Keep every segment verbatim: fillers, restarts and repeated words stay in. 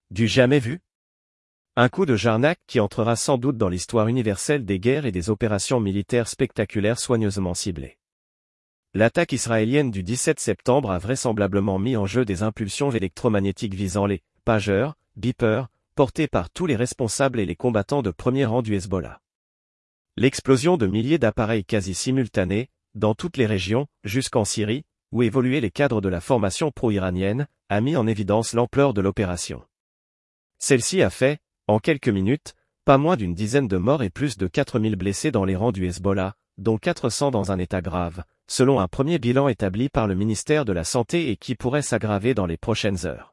Du jamais vu? Un coup de Jarnac qui entrera sans doute dans l'histoire universelle des guerres et des opérations militaires spectaculaires soigneusement ciblées. L'attaque israélienne du dix-sept septembre a vraisemblablement mis en jeu des impulsions électromagnétiques visant les pageurs, beepers, portés par tous les responsables et les combattants de premier rang du Hezbollah. L'explosion de milliers d'appareils quasi simultanés, dans toutes les régions, jusqu'en Syrie, où évoluaient les cadres de la formation pro-iranienne, a mis en évidence l'ampleur de l'opération. Celle-ci a fait, en quelques minutes, pas moins d'une dizaine de morts et plus de quatre mille blessés dans les rangs du Hezbollah, dont quatre cents dans un état grave, selon un premier bilan établi par le ministère de la Santé et qui pourrait s'aggraver dans les prochaines heures.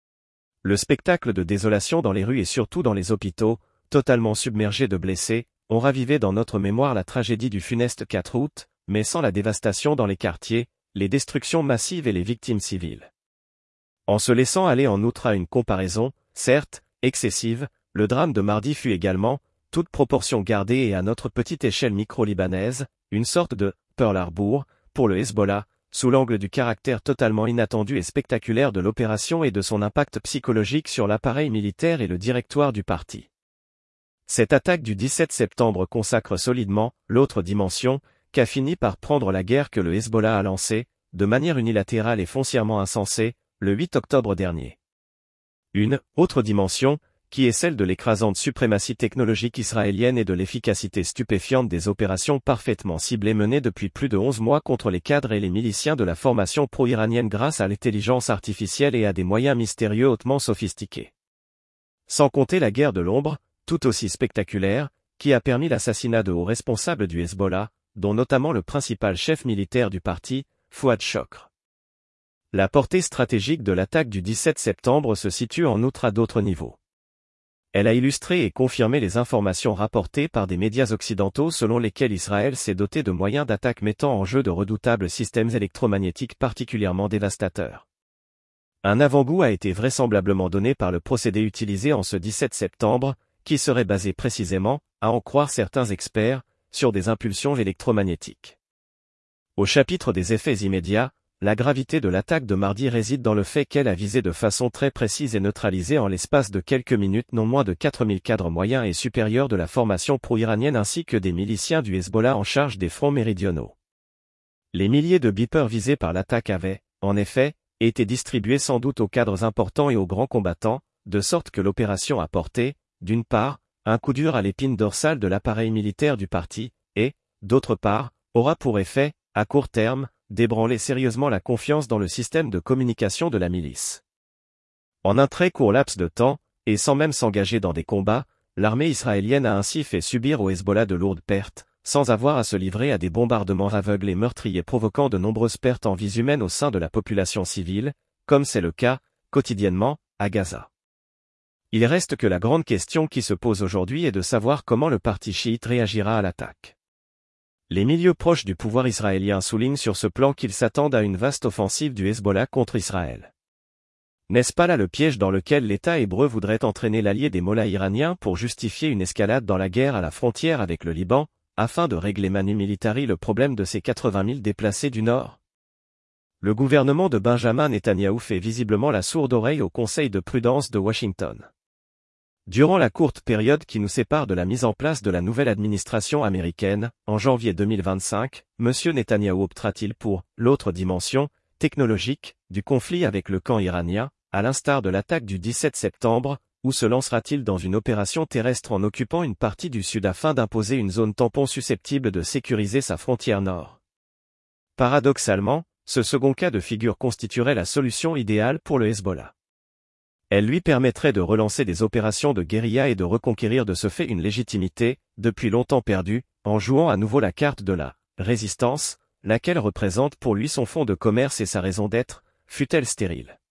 Le spectacle de désolation dans les rues et surtout dans les hôpitaux, totalement submergés de blessés, ont ravivé dans notre mémoire la tragédie du funeste quatre août, mais sans la dévastation dans les quartiers, les destructions massives et les victimes civiles. En se laissant aller en outre à une comparaison, certes, excessive, le drame de mardi fut également, toute proportion gardée et à notre petite échelle micro-libanaise, une sorte de « Pearl Harbor » pour le Hezbollah, sous l'angle du caractère totalement inattendu et spectaculaire de l'opération et de son impact psychologique sur l'appareil militaire et le directoire du parti. Cette attaque du dix-sept septembre consacre solidement l'autre dimension qu'a fini par prendre la guerre que le Hezbollah a lancée, de manière unilatérale et foncièrement insensée, le huit octobre dernier. Une autre dimension, qui est celle de l'écrasante suprématie technologique israélienne et de l'efficacité stupéfiante des opérations parfaitement ciblées menées depuis plus de onze mois contre les cadres et les miliciens de la formation pro-iranienne grâce à l'intelligence artificielle et à des moyens mystérieux hautement sophistiqués. Sans compter la guerre de l'ombre, tout aussi spectaculaire, qui a permis l'assassinat de hauts responsables du Hezbollah, dont notamment le principal chef militaire du parti, Fouad Chokr. La portée stratégique de l'attaque du dix-sept septembre se situe en outre à d'autres niveaux. Elle a illustré et confirmé les informations rapportées par des médias occidentaux selon lesquels Israël s'est doté de moyens d'attaque mettant en jeu de redoutables systèmes électromagnétiques particulièrement dévastateurs. Un avant-goût a été vraisemblablement donné par le procédé utilisé en ce dix-sept septembre, qui serait basé précisément, à en croire certains experts, sur des impulsions électromagnétiques. Au chapitre des effets immédiats, la gravité de l'attaque de mardi réside dans le fait qu'elle a visé de façon très précise et neutralisé en l'espace de quelques minutes non moins de quatre mille cadres moyens et supérieurs de la formation pro-iranienne ainsi que des miliciens du Hezbollah en charge des fronts méridionaux. Les milliers de beepers visés par l'attaque avaient, en effet, été distribués sans doute aux cadres importants et aux grands combattants, de sorte que l'opération a porté, d'une part, un coup dur à l'épine dorsale de l'appareil militaire du parti, et, d'autre part, aura pour effet, à court terme, d'ébranler sérieusement la confiance dans le système de communication de la milice. En un très court laps de temps, et sans même s'engager dans des combats, l'armée israélienne a ainsi fait subir au Hezbollah de lourdes pertes, sans avoir à se livrer à des bombardements aveugles et meurtriers provoquant de nombreuses pertes en vies humaines au sein de la population civile, comme c'est le cas, quotidiennement, à Gaza. Il reste que la grande question qui se pose aujourd'hui est de savoir comment le parti chiite réagira à l'attaque. Les milieux proches du pouvoir israélien soulignent sur ce plan qu'ils s'attendent à une vaste offensive du Hezbollah contre Israël. N'est-ce pas là le piège dans lequel l'État hébreu voudrait entraîner l'allié des mollahs iraniens pour justifier une escalade dans la guerre à la frontière avec le Liban, afin de régler manu militari le problème de ces quatre-vingt mille déplacés du Nord? Le gouvernement de Benjamin Netanyahou fait visiblement la sourde oreille au conseil de prudence de Washington. Durant la courte période qui nous sépare de la mise en place de la nouvelle administration américaine, en janvier deux mille vingt-cinq, M. Netanyahou optera-t-il pour l'autre dimension technologique du conflit avec le camp iranien, à l'instar de l'attaque du dix-sept septembre, ou se lancera-t-il dans une opération terrestre en occupant une partie du Sud afin d'imposer une zone tampon susceptible de sécuriser sa frontière nord? Paradoxalement, ce second cas de figure constituerait la solution idéale pour le Hezbollah. Elle lui permettrait de relancer des opérations de guérilla et de reconquérir de ce fait une légitimité, depuis longtemps perdue, en jouant à nouveau la carte de la résistance, laquelle représente pour lui son fonds de commerce et sa raison d'être, fût-elle stérile.